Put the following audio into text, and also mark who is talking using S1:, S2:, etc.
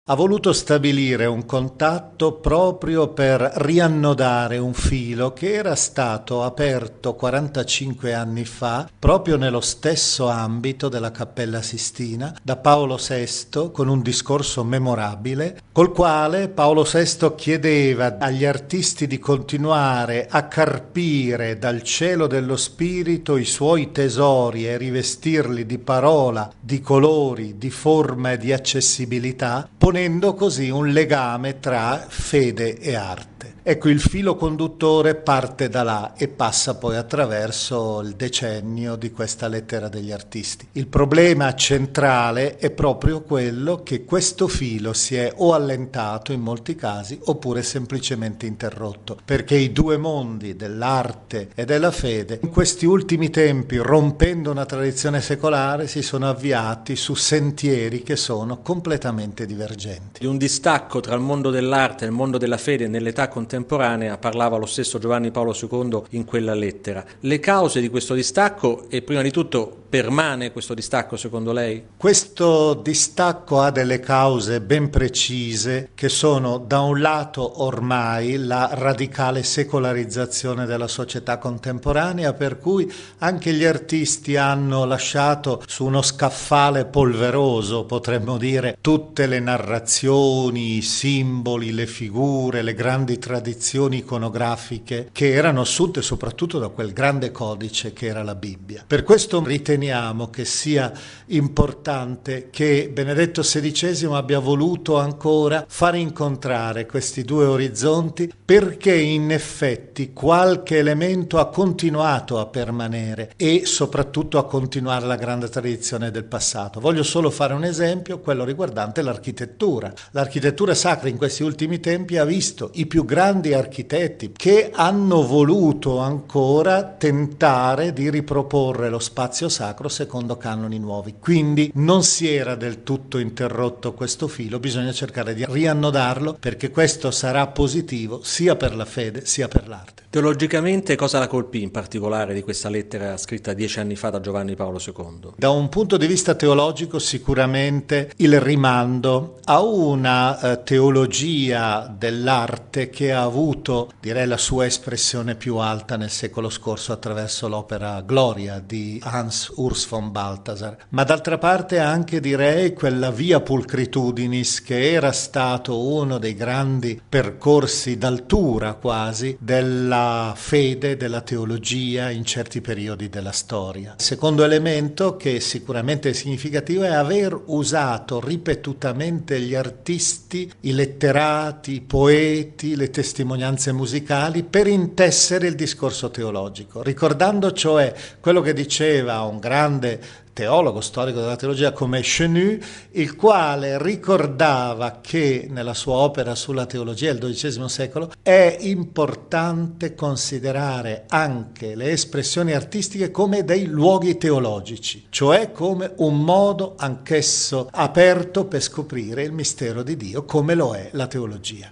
S1: Ha voluto stabilire un contatto proprio per riannodare un filo che era stato aperto 45 anni fa, proprio nello stesso ambito della Cappella Sistina, da Paolo VI, con un discorso memorabile, col quale Paolo VI chiedeva agli artisti di continuare a carpire dal cielo dello spirito i suoi tesori e rivestirli di parola, di colori, di forma e di accessibilità, ponendo così un legame tra fede e arte. Ecco, il filo conduttore parte da là e passa poi attraverso il decennio di questa lettera degli artisti. Il problema centrale è proprio quello che questo filo si è o allentato in molti casi oppure semplicemente interrotto, perché i due mondi dell'arte e della fede in questi ultimi tempi, rompendo una tradizione secolare, si sono avviati su sentieri che sono completamente divergenti.
S2: Di un distacco tra il mondo dell'arte e il mondo della fede nell'età contemporanea parlava lo stesso Giovanni Paolo II in quella lettera. Le cause di questo distacco, e prima di tutto permane questo distacco secondo lei?
S1: Questo distacco ha delle cause ben precise che sono da un lato ormai la radicale secolarizzazione della società contemporanea, per cui anche gli artisti hanno lasciato su uno scaffale polveroso, potremmo dire, tutte le narrazioni, i simboli, le figure, le grandi tradizioni iconografiche che erano assunte soprattutto da quel grande codice che era la Bibbia. Per questo riteniamo che sia importante che Benedetto XVI abbia voluto ancora far incontrare questi due orizzonti, perché in effetti qualche elemento ha continuato a permanere e soprattutto a continuare la grande tradizione del passato. Voglio solo fare un esempio, quello riguardante l'architettura. L'architettura sacra in questi ultimi tempi ha visto i più grandi architetti che hanno voluto ancora tentare di riproporre lo spazio sacro secondo canoni nuovi. Quindi non si era del tutto interrotto questo filo, bisogna cercare di riannodarlo, perché questo sarà positivo sia per la fede sia per l'arte.
S2: Teologicamente cosa la colpì in particolare di questa lettera scritta 10 anni fa da Giovanni Paolo II?
S1: Da un punto di vista teologico sicuramente il rimando a una teologia dell'arte che ha avuto, direi, la sua espressione più alta nel secolo scorso attraverso l'opera Gloria di Hans Urs von Balthasar, ma d'altra parte anche, direi, quella via pulcritudinis che era stato uno dei grandi percorsi d'altura quasi della fede, della teologia in certi periodi della storia. Il secondo elemento che sicuramente è significativo è aver usato ripetutamente gli artisti, i letterati, i poeti, le testimonianze musicali per intessere il discorso teologico, ricordando cioè quello che diceva un grande teologo storico della teologia come Chenu, il quale ricordava che nella sua opera sulla teologia del XII secolo è importante considerare anche le espressioni artistiche come dei luoghi teologici, cioè come un modo anch'esso aperto per scoprire il mistero di Dio, come lo è la teologia.